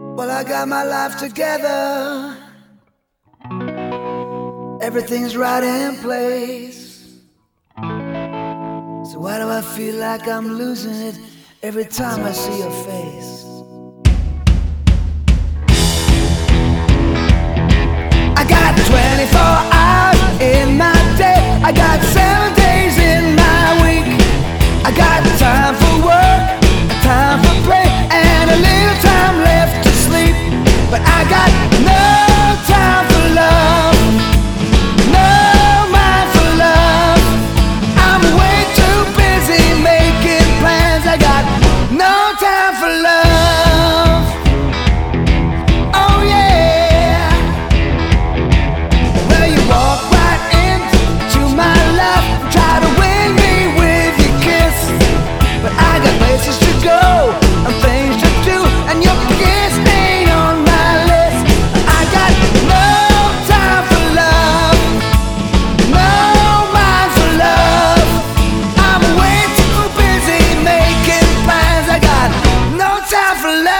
Well, I got my life together. Everything's right in place. So why do I feel like I'm losing it every time I see your face? I got 24 hours in my day. I got 7 days in my week. I got time for work, time for play, and a little time left to sleep. But I got no time for love, no mind for love. I'm way too busy making plans. I got no time for love. Oh yeah. Well, you walk right into my life, try to win me with your kiss. But I got places to go and things to do, and your kiss ain't on my list. I got no time for love, no mind for love. I'm way too busy making plans. I got no time for love.